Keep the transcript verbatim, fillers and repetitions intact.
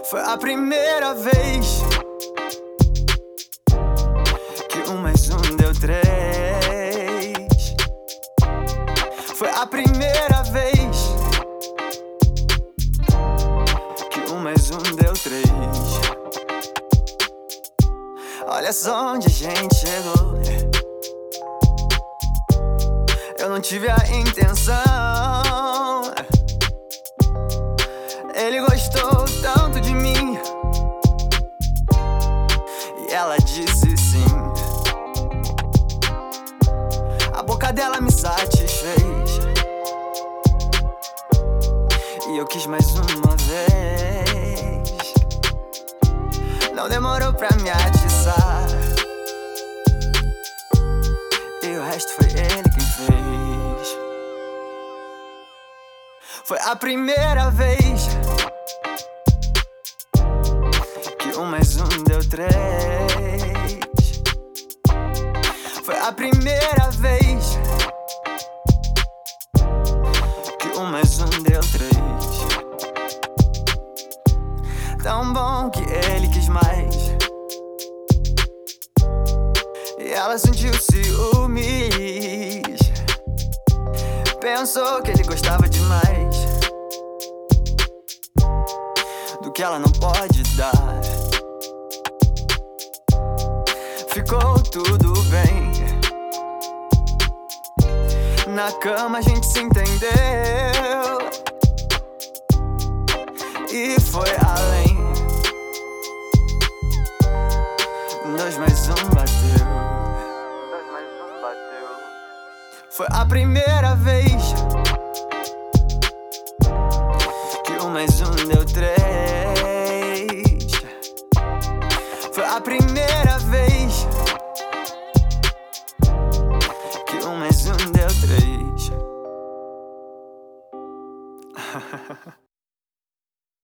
Foi a primeira vez que um mais um deu três. Foi a primeira vez que um mais um deu três. Olha só onde a gente chegou. Eu não tive a intenção. Ele gostou tanto de mim e ela disse sim. A boca dela me satisfez e eu quis mais uma vez. Não demorou pra me atiçar e o resto foi ele quem fez. Foi a primeira vez que um mais um deu três. Foi a primeira vez que um mais um deu três. Tão bom que ele quis mais e ela sentiu ciúmes. Pensou que ele gostava demais do que ela não pode dar. Ficou tudo bem. Na cama a gente se entendeu e foi além. Dois mais um bateu. Dois mais um bateu. Foi a primeira vez que um mais um deu três. Foi a primeira vez que um mais um deu três.